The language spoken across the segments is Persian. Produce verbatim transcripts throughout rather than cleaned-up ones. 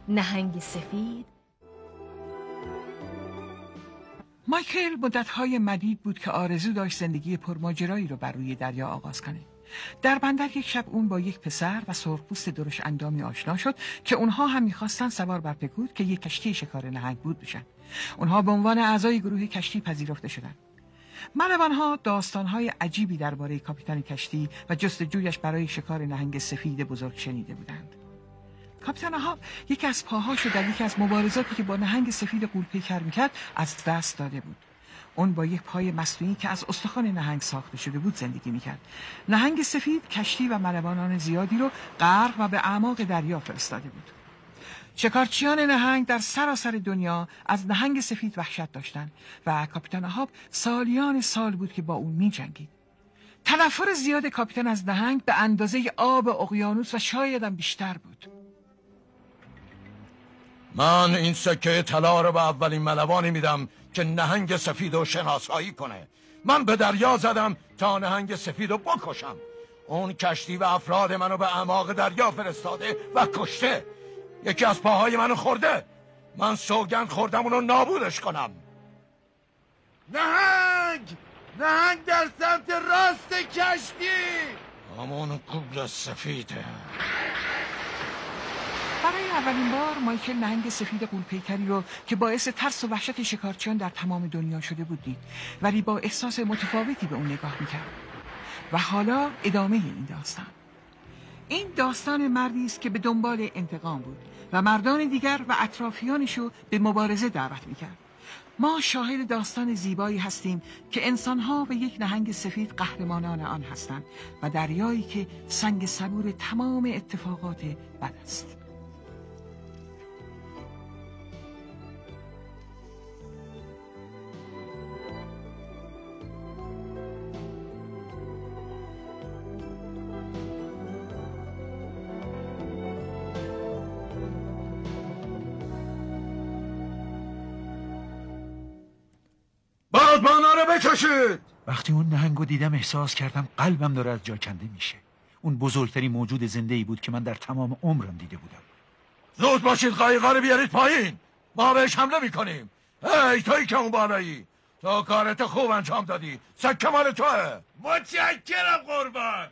نهنگ سفید. مایکل مدت‌های مدید بود که آرزو داشت زندگی پرماجرایی رو بر روی دریا آغاز کنه. در بندر یک شب اون با یک پسر و سرخپوست درشت اندامی آشنا شد که اونها هم می‌خواستن سوار بر پکود که یک کشتی شکار نهنگ بود بشن. اونها به عنوان اعضای گروه کشتی پذیرفته شدند. ملوان‌ها داستان‌های عجیبی درباره کاپیتان کشتی و جستجویش برای شکار نهنگ سفید بزرگ شنیده بودند. کاپیتان اهاب یکی از پاهاشو در یکی از مبارزاتی که با نهنگ سفید غول‌پیکر می‌کرد از دست داده بود. اون با یک پای مصنوعی که از استخوان نهنگ ساخته شده بود زندگی می‌کرد. نهنگ سفید کشتی و ملوانان زیادی رو غرق و به اعماق دریا فرستاده بود. شکارچیان نهنگ در سراسر دنیا از نهنگ سفید وحشت داشتند و کاپیتان اهاب سالیان سال بود که با اون می‌جنگید. تنفر زیاد کاپیتان از نهنگ به اندازه آب اقیانوس و شاید هم بیشتر بود. من این سکه طلا رو به اولین ملوانی میدم که نهنگ سفید رو شناسایی کنه. من به دریا زدم تا نهنگ سفید رو بکشم. اون کشتی و افراد منو به اعماق دریا فرستاده و کشته. یکی از پاهای منو خورده. من سوگند خوردم اونو نابودش کنم. نهنگ! نهنگ در سمت راست کشتی! همون قول سفیده. برای اولین بار مایکل نهنگ سفید غول‌پیکری رو که باعث ترس و وحشت شکارچیان در تمام دنیا شده بود دید، ولی با احساس متفاوتی به اون نگاه میکرد. و حالا ادامه این داستان. این داستان مردی است که به دنبال انتقام بود و مردان دیگر و اطرافیانشو به مبارزه دعوت میکرد. ما شاهد داستان زیبایی هستیم که انسانها و یک نهنگ سفید قهرمانان آن هستند و دریایی که سنگ صبور تمام اتفاقات بد است. بادبانا رو بکشید! وقتی اون نهنگو دیدم احساس کردم قلبم داره از جا کنده میشه. اون بزرگترین موجود زنده‌ای بود که من در تمام عمرم دیده بودم. زود باشید قایقا رو بیارید پایین. ما بهش حمله میکنیم. ای تویی که اون بالایی، تو کارت خوب انجام دادی. سکه مال توه. متشکرم قربان.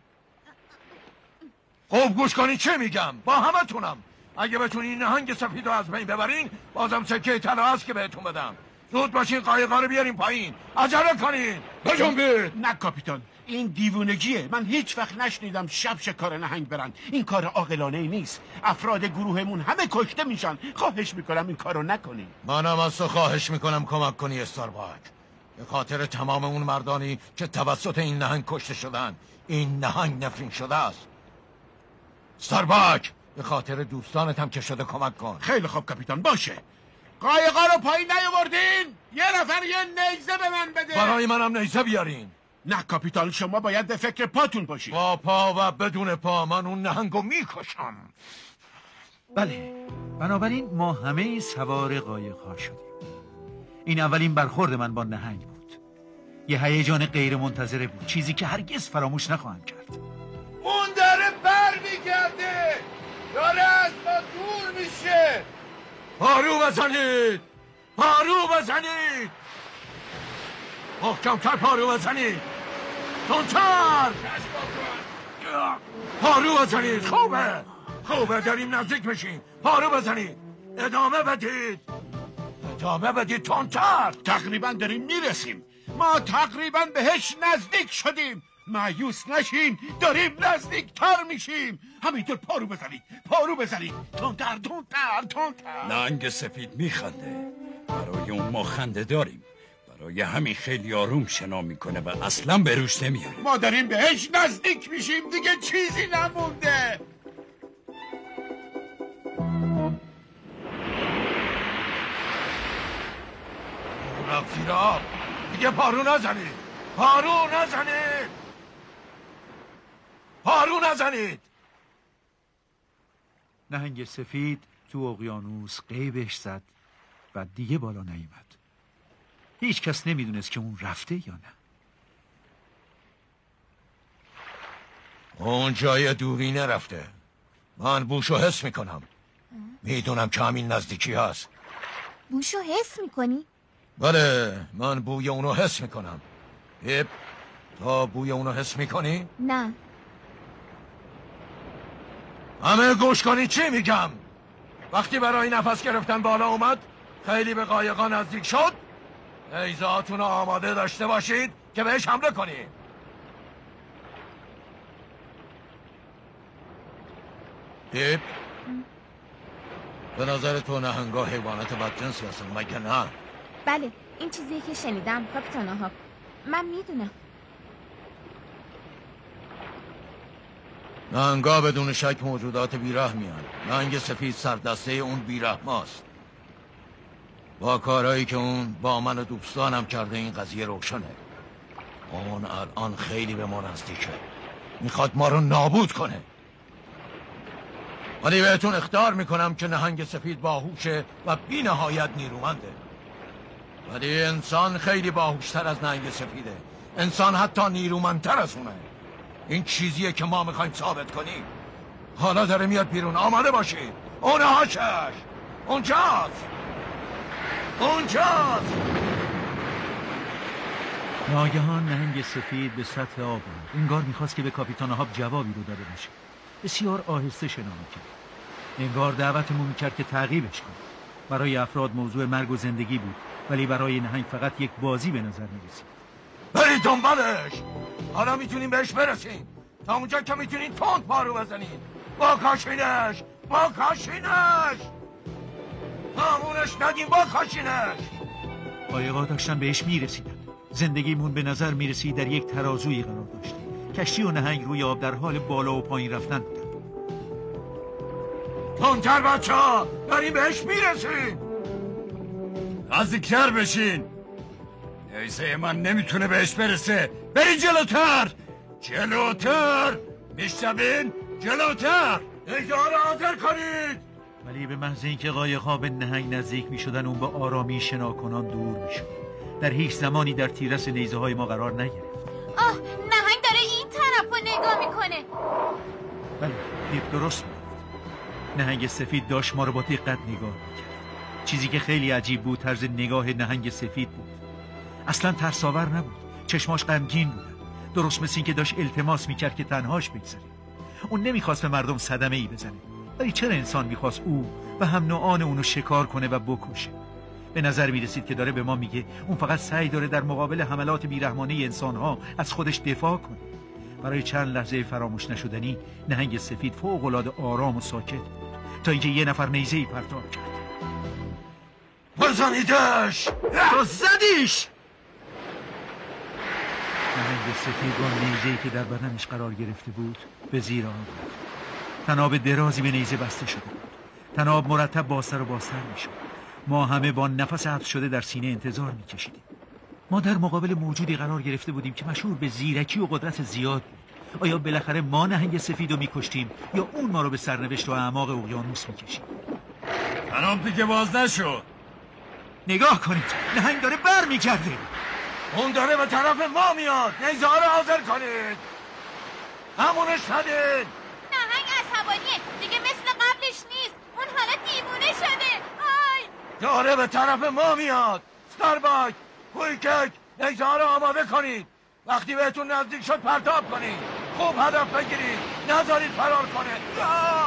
خوب گوش کنید چه میگم. با همه تونم. اگه بتونین نهنگ سفید رو از بین ببرین بازم سکه طلا هست که بهتون بدم. زود باشین قایقا رو بیارین پایین. عجله کنین. بجنبید. نه کاپیتان، این دیوونگیه. من هیچ وقت نشنیدم شب شکار نهنگ برن. این کار عاقلانه نیست. افراد گروهمون همه کشته میشن. خواهش میکنم این کارو نکنی. منم از تو خواهش میکنم کمک کنی استارباک. به خاطر تمام اون مردانی که توسط این نهنگ کشته شدن. این نهنگ نفرین شده است. استارباک به خاطر دوستانت هم که شده کمک کن. خیلی خوب کاپیتان، باشه. قایقا رو پایین نیاوردین؟ یه نفر یه نیزه به من بده. برای منم نیزه بیارین. نه کاپیتان، شما باید به فکر پاتون باشید. با پا و بدون پا من اون نهنگو میکشم. بله، بنابراین ما همه سوار قایق‌ها شدیم. این اولین برخورد من با نهنگ بود. یه هیجان غیر منتظره بود، چیزی که هرگز فراموش نخواهم کرد. اون داره بر میگرده، داره از ما دور میشه. پارو بزنید، پارو بزنید، محکم‌تر پارو بزنید، تندتر پارو بزنید. خوبه خوبه داریم نزدیک میشیم. پارو بزنید، ادامه بدید، ادامه بدید، تندتر. تقریبا داریم میرسیم. ما تقریبا بهش نزدیک شدیم. مایوس نشین، داریم نزدیک تر میشیم. همینطور پارو بزنید، پارو بزنید، تندتر تندتر تندتر. نهنگ سفید میخنده. برای اون ما خنده داریم. برای همین خیلی آروم شنا میکنه و اصلا به روش نمیاره. ما داریم بهش نزدیک میشیم، دیگه چیزی نمونده. رفت زیر آب. دیگه پارو نزنید، پارو نزنید، پارو نزنید. نهنگ سفید تو اقیانوس غیبش زد و دیگه بالا نیامد. هیچ کس نمیدونست که اون رفته یا نه. اون جای دوری نرفته. من بوشو حس میکنم. میدونم که همین نزدیکی هست. بوشو حس میکنی؟ بله، من بوی اونو حس میکنم. هیپ، تا بوی اونو حس میکنی؟ نه. همه گوش کنی چی میگم. وقتی برای نفس گرفتن بالا اومد، خیلی به قایقا نزدیک شد، نیزه‌هاتون رو آماده داشته باشید که بهش حمله کنید. هیپ، به نظر تو نهنگا حیوانات بدجنسی هستن مگه نه؟ بله، این چیزی که شنیدم کاپیتان آهاب. من میدونم. نهنگا بدون شک موجودات بیرحمی هستند. نهنگ سفید سردسته اون بیرحماست. با کارهایی که اون با من و دوستانم کرده این قضیه روشنه. اون الان خیلی به ما نزدیکه. میخواد ما رو نابود کنه. ولی بهتون اخطار میکنم که نهنگ سفید باهوشه و بی نهایت نیرومنده. ولی انسان خیلی باهوشتر از نهنگ سفیده. انسان حتی نیرومندتر از اونه. این چیزیه که ما میخوایم ثابت کنیم. حالا داره میاد بیرون، آماده باشید. اون هاشش اونجاست، اونجاست. ناگهان نهنگ سفید به سطح آب اومد. انگار میخواست که به کاپیتان آهاب جوابی رو داده باشه. بسیار آهسته شنا میکرد. انگار دعوتمون میکرد که تعقیبش کنیم. برای افراد موضوع مرگ و زندگی بود، ولی برای نهنگ فقط یک بازی به نظر میرسید. برید دنبالش. حالا میتونیم بهش برسیم. تا اونجا که میتونین تند پارو بزنید. با کاشینش، با کاشینش. همونش ندیم، با کاشینش. قایقا داشتن بهش میرسیدن. زندگیمون به نظر میرسید در یک ترازویی قرار داشت. کشتی و نهنگ روی آب در حال بالا و پایین رفتن بودن. تندتر بچه ها، داریم بهش میرسیم. نزدیکتر بشین. نیزه من نمیتونه بهش برسه. بری جلوتر، جلوتر. میشنوین؟ جلوتر. نیزه ها رو حاضر کنید. ولی به محض اینکه قایق‌ها به نهنگ نزدیک میشدن، اون به آرامی شناکنان دور میشد. در هیچ زمانی در تیرس نیزه های ما قرار نگرفت. آه، نهنگ داره این طرف رو نگاه میکنه. بله، هیپ درست بود. نهنگ سفید داشت ما رو با دقت نگاه میکرد. چیزی که خیلی عجیب بود طرز نگاه نهنگ سفید بود. اصلا ترساور نبود. چشماش غمگین بودن. درست مثل این که داشت التماس میکرد که تنهاش بگذره. اون نمیخواست به مردم صدمه ای بزنه. ولی چرا انسان میخواست او و هم نوعان اونو شکار کنه و بکشه؟ به نظر میرسید که داره به ما میگه اون فقط سعی داره در مقابل حملات بیرحمانه انسانها از خودش دفاع کنه. برای چند لحظه فراموش نشدنی نهنگ سفید فوق‌العاده آرام و ساکت بود تا اینکه یه نفر نیزه‌ای پرتاب کرد. بزنیدش! تو زدیش! نهنگ سفید با نیزه‌ای که در بدنش قرار گرفته بود به زیر آب رفت. تناب درازی به نیزه بسته شده بود. تناب مرتب بازتر و بازتر میشد. ما همه با نفس حبس شده در سینه انتظار میکشیدیم. ما در مقابل موجودی قرار گرفته بودیم که مشهور به زیرکی و قدرت زیاد بود. آیا بالاخره ما نهنگ سفید رو میکشتیم یا اون ما رو به سرنوشت و اعماق اقیانوس میکشید؟ تناب دیگه باز نشد. نگاه کنید، نهنگ داره بر میگرده. اون داره به طرف ما میاد. نیزه ها رو حاضر کنید. همونش ندید. نهنگ عصبانیه دیگه، مثل قبلش نیست. اون حالا دیوونه شده. آی داره به طرف ما میاد. ستارباک، کویکک، نیزه ها رو آماده کنید. وقتی بهتون نزدیک شد پرتاب کنید. خوب هدف بگیرید، نذارید فرار کنه.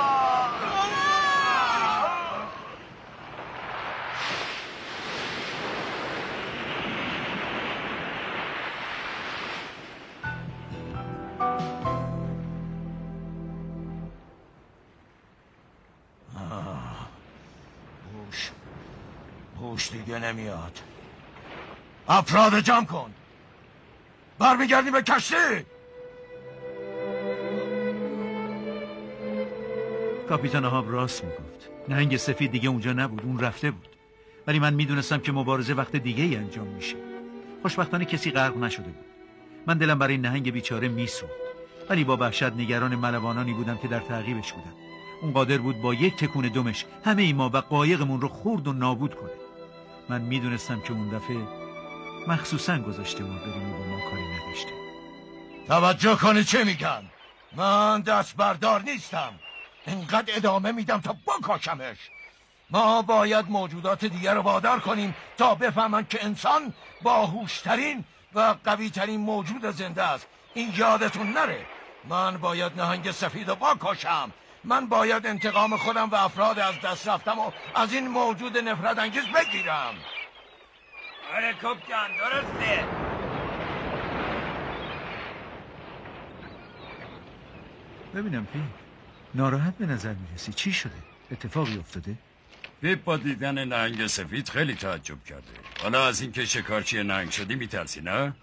هوش هوش دیگه نمیاد. افراد جمع کن. برمیگردی به کشتی. کاپیتان آهاب راست میگفت. نهنگ سفید دیگه اونجا نبود، اون رفته بود. ولی من میدونستم که مبارزه وقت دیگه ای انجام میشه. خوشبختانه کسی غرق نشده بود. من دلم برای نهنگ بیچاره میسوخت، ولی با وحشت نگران ملوانانی بودم که در تعقیبش بودن. اون قادر بود با یک تکون دمش همه ای ما و قایقمون رو خورد و نابود کنه. من میدونستم که اون دفعه مخصوصا گذاشته ما بریم و با ما کاری نداشته. توجه کنی چه میگم. من دست بردار نیستم. انقدر ادامه میدم تا بکشمش. ما باید موجودات دیگر رو وادار کنیم تا بفهمن که انسان باهوشترین و قویترین موجود زنده است. این یادتون نره. من باید نهنگ سفید رو بکشم. من باید انتقام خودم و افراد از دست رفتم و از این موجود نفرت انگیز بگیرم. آره کپتان درسته. ببینم پی ناراحت به نظر میرسی. چی شده؟ اتفاقی افتاده؟ پیپ با دیدن نهنگ سفید خیلی تعجب کرده. حالا از اینکه شکارچی نهنگ شدی میترسی نه؟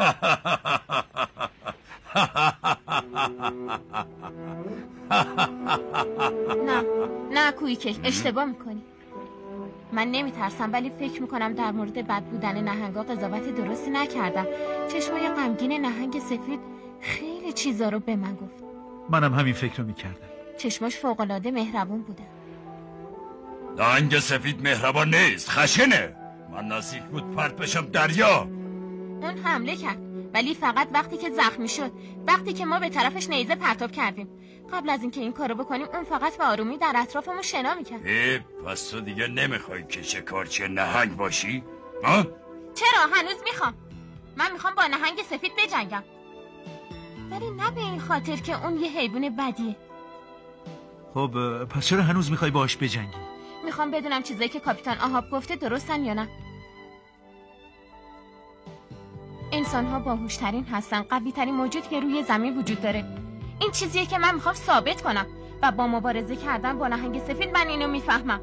نه نه کویکل، اشتباه میکنی. من نمیترسم، ولی فکر میکنم در مورد بد بودن نهنگا قضاوت درستی نکردم. چشمای غمگین نهنگ سفید خیلی چیزا رو به من گفت. منم همین فکر رو میکردم. چشماش فوق‌العاده مهربون بوده. نهنگ سفید مهربان نیست، خشنه. من نزدیک بود پرت بشم دریا. اون حمله کرد، ولی فقط وقتی که زخمی شد، وقتی که ما به طرفش نیزه پرتاب کردیم. قبل از اینکه این کارو بکنیم اون فقط به آرومی در اطرافمون شنا میکرد. پیپ پس تو دیگه نمیخوای که شکارچی نهنگ باشی؟ ها؟ چرا؟ هنوز میخوام. من میخوام با نهنگ سفید بجنگم، ولی نه به این خاطر که اون یه حیوان بدیه. خب پس چرا هنوز میخوای باهاش بجنگی؟ میخوام بدونم چیزایی که کاپیتان آهاب گفته درستن یا نه. انسان‌ها باهوشترین هستن، قوی‌ترین موجود که روی زمین وجود داره. این چیزیه که من میخوام ثابت کنم و با مبارزه کردن با نهنگ سفید من اینو میفهمم.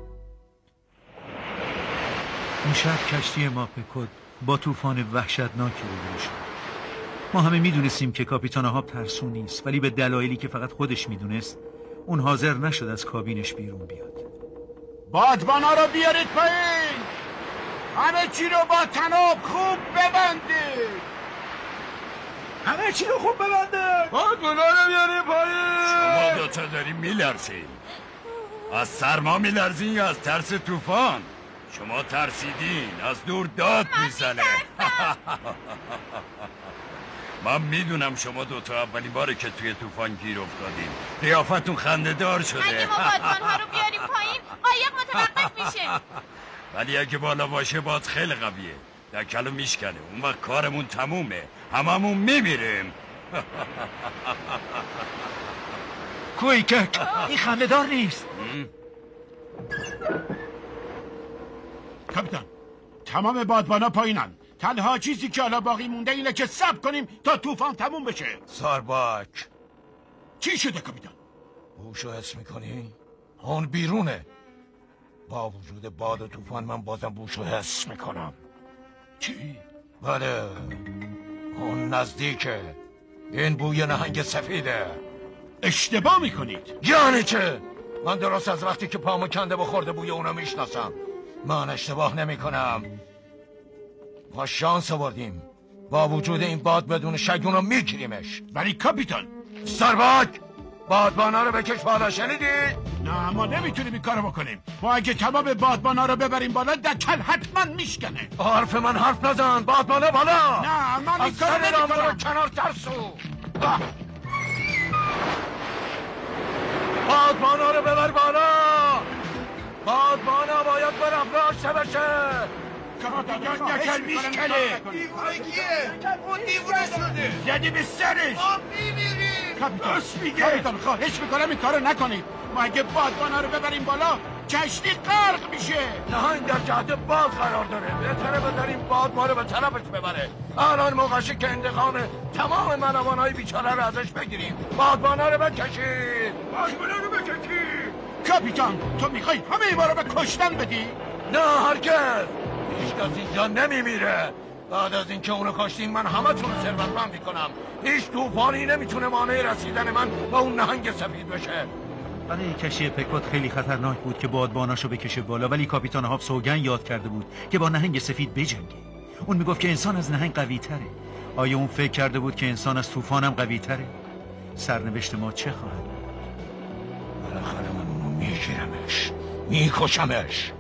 اون شب کشتی ما پکود با طوفان وحشتناکی روبرو شد. ما همه میدونستیم که کاپیتان آهاب ترسو نیست، ولی به دلایلی که فقط خودش میدونست اون حاضر نشد از کابینش بیرون بیاد. بادبانا رو بیارید پایین. همه چی رو با تناب خوب ببندید. همه چی رو خوب ببنده. بادبانا رو بیارید پایین. شما دوتا داریم میلرزین. از سرما میلرزین یا از ترس طوفان؟ شما ترسیدین، از دور داد میزنه. من میدونم شما دوتا اولین باره که توی طوفان گیر افتادین. قیافتون خنده دار شده. اگه ما بادبان‌ها رو بیاریم پایین قایق متوقف میشه. ولی اگه بالا باشه باد خیلی قویه، دکلو میشکنه. اون وقت کارمون تمومه، هممون میمیریم. کویکک این خنده دار نیست. کاپیتان تمام بادبانا پایینن. تنها چیزی که حالا باقی مونده اینه که صبر کنیم تا طوفان تموم بشه. سارباک چی شده کاپیتان؟ بوشو حس میکنی؟ اون بیرونه. با وجود باد و طوفان من بازم بوشو حس میکنم. چی؟ بله اون نزدیکه. این بوی نهنگ سفیده. اشتباه میکنید. یعنی چه؟ من درست از وقتی که پامو کنده بخورده بوی اونو میشناسم. من اشتباه نمی کنم. ما شانس آوردیم. با وجود این باد بدون شک اونو میگیریمش. ولی کاپیتان سارباک بادبانا رو بکش بالا، شنیدی؟ نه ما نمیتونیم این کارو بکنیم. ما اگه تمام بادبانا رو ببریم بالا دکل حتما میشکنه. حرف من حرف نزن. بادبانا بالا. نه من این کارو از سر نامه رو نمیکنم. کنار ترسو. بادبانا رو ببر بالا. بادبانا باید برافراشته بشه. کاپیتان دکل میشکنه. دیوونه کیه؟ اون دیوونه شده. زدی به سرش. ما میمیریم. کاپیتان کاپیتان خواهش میکنم این کارو نکنید. ما اگه بادبانا رو ببریم بالا کشتی غرق میشه. نهنگ در جهت باد قرار داره. بهتره بذاریم باد ما رو به طرفش ببره. الان موقعشه که انتقام تمام ملوانهای بیچاره رو ازش بگیریم. بادبانا رو بکشید. بادبانا رو بکشید. کاپیتان تو میخوای همه ما رو به کشتن بدی؟ نه هرگز. هیچ کس اینجا نمیمیره. بعد از اینکه اونو کاشتین من همه تون رو ثروتمند میکنم. هیچ طوفانی نمیتونه مانع رسیدن من با اون نهنگ سفید بشه. برای کشتی پکوت خیلی خطرناک بود که بادباناشو بکشه بالا، ولی کاپیتان هاب سوگن یاد کرده بود که با نهنگ سفید بجنگه. اون میگفت که انسان از نهنگ قوی تره. آیا اون فکر کرده بود که انسان از طوفانم قوی تره؟ سرنوشت ما چه خواهد؟ بالاخره من اونو میگیرمش، میکشمش.